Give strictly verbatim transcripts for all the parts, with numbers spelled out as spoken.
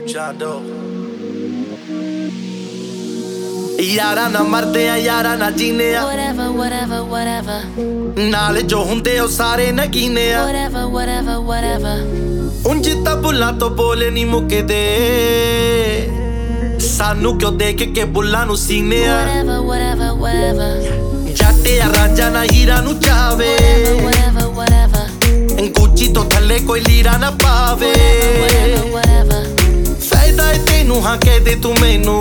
Jado यारा ना मरदे आ यारा ना जीने आ Whatever, whatever, whatever. नाल जो हुंदे ओ सारे नगीने आ Whatever, whatever, whatever. उंज तां बुल्लां तो बोले नी मुकदे सानू क्यों देख के बुल्लां नू सीने आ Whatever, whatever, whatever. जट आ रांझा ना हीरा नू चावे Whatever, whatever, whatever. गुच्ची तो थल्ले कोई लीरा ना पावे Whatever, whatever. फायदा है तेनू हाँ कह दे तू मैनू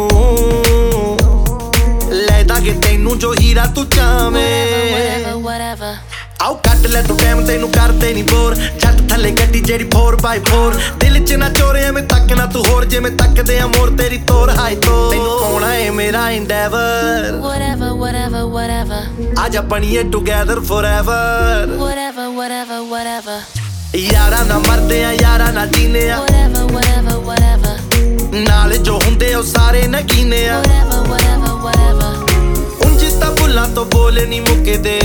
ਲੈਦਾ ਕਿ ਤੈਨੂੰ ਜੋ ਹੀਰਾ ਤੂੰ ਚਾਵੇਂ Whatever, whatever. ਆਓ ਕੱਟ ਲੈ ਤੂੰ ਟਾਈਮ ਤੈਨੂੰ ਕਰਦੇ ਨਹੀਂ ਬੋਰ ਜੱਟ ਥੱਲੇ ਗੱਡੀ ਜਿਹੜੀ four by four ਦਿਲ ਚ ਨਾ ਚੋਰੇ ਐਵੇਂ ਤੱਕ ਨਾ ਤੂੰ ਹੋਰ ਜਿਵੇਂ ਤੱਕਦੇ ਆ ਮੋਰ ਤੇਰੀ ਤੋਰ ਹਾਈ ਤੋ ਤੈਨੂੰ ਪਾਉਣਾ ਏ ਮੇਰਾ endeavor Whatever, whatever, whatever. ਆਜਾ ਬਣੀਏ together forever Whatever, whatever, whatever. ਯਾਰਾ ਨਾ ਮਰਦੇ ਆ ਯਾਰਾ ਨਾ ਜੀਨੇ ਆ Whatever, whatever, whatever. ਨਾਲ ਜੋ ਹੁੰਦੇ ਉਹ ਸਾਰੇ ਨਗੀਨੇ ਆ Whatever, whatever, whatever. ਉਂਝ ਤਾਂ ਬੁੱਲਾਂ ਤੋਂ ਬੋਲੇ ਨਹੀਂ ਮੁੱਕਦੇ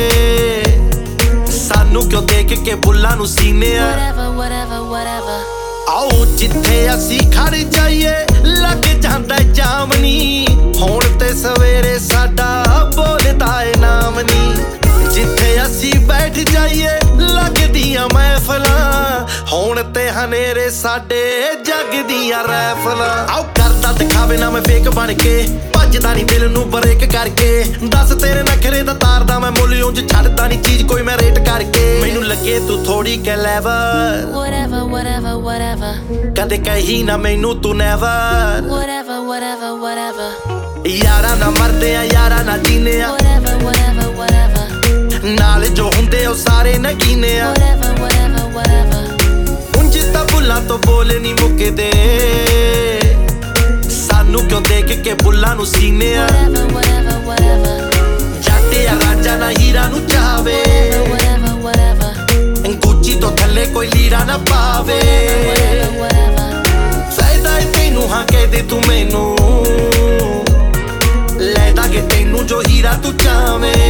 ਸਾਨੂੰ ਕਿਉਂ ਦੇਖ ਕੇ ਬੁੱਲਾਂ ਨੂੰ ਸੀਨੇ ਆ Whatever, whatever, whatever. ਆਓ ਜਿੱਥੇ ਅਸੀਂ ਖੜ ਜਾਈਏ ਲੱਗ ਜਾਂਦਾ ਜਾਮਨੀ ਹੁਣ ਤੇ ਸਵੇਰੇ ਸਾਡਾ ਬੋਲਦਾ ਏ ਨਾਮ ਨੀ ਜਿੱਥੇ ਅਸੀਂ ਬੈਠ ਜਾਈਏ ਲੱਗਦੀਆਂ ਮਹਿਫਲਾਂ ਹੁਣ ਤੇ ਹਨੇਰੇ ਸਾਡੇ ਜੱਗ ਦੀਆਂ ਰੈਫਲਾਂ ਆਓ ਕਰਦਾ ਦਿਖਾਵੇ ਨਾ ਮੈਂ ਫੇਕ ਬਣ ਕੇ ਭੱਜਦਾ ਨਹੀਂ ਦਿਲ ਨੂੰ ਬ੍ਰੇਕ ਕਰਕੇ ਦੱਸ ਤੇਰੇ ਨਖਰੇ ਦਾ ਤਾਰਦਾ ਮੈਂ ਮੁੱਲ ਉਂਝ ਛੱਡਦਾ ਨਹੀਂ ਚੀਜ਼ ਕੋਈ ਮੈਂ ਰੇਟ ਕਰਕੇ ਮੈਨੂੰ ਲੱਗੇ ਤੂੰ ਥੋੜੀ ਕਲੈਵਰ Whatever, whatever, whatever. ਕਦੇ ਕਹੀ ਨਾ ਮੈਨੂੰ ਤੂੰ ਨੈਵਰ Whatever, whatever, whatever. ਯਾਰਾ ਨਾ ਮਰਦੇ ਆ ਯਾਰਾ ਨਾ ਜੀਨੇ ਆ Whatever, whatever, whatever. ਨਾਲ ਜੋ ਹੁੰਦੇ ਉਹ ਸਾਰੇ ਨਗੀਨੇ ਆ Whatever, whatever, whatever. ਉਂਝ ਤਾਂ ਬੁੱਲਾਂ ਤੋਂ ਬੋਲੇ ਨਹੀਂ ਮੁੱਕਦੇ ਸਾਨੂੰ ਕਿਉਂ ਦੇਖ ਕੇ ਬੁੱਲਾਂ ਨੂੰ ਸੀਨੇ ਆ Whatever, whatever, whatever. ਜੱਟ ਆ ਰਾਂਝਾ ਨਾ ਹੀਰਾ ਨੂੰ ਚਾਵੇ Whatever, whatever. ਗੁੱਚੀ ਤੋਂ ਥੱਲੇ ਕੋਈ ਲੀਰਾ ਨਾ ਪਾਵੇ Whatever, whatever. ਫਾਇਦਾ ਏ ਤੈਨੂੰ ਹਾਂ ਕਹਿ ਦੇ ਤੂੰ ਮੈਨੂੰ ਲੈਦਾ ਕਿ ਤੈਨੂੰ ਜੋ ਹੀਰਾ ਤੂੰ ਚਾਵੇਂ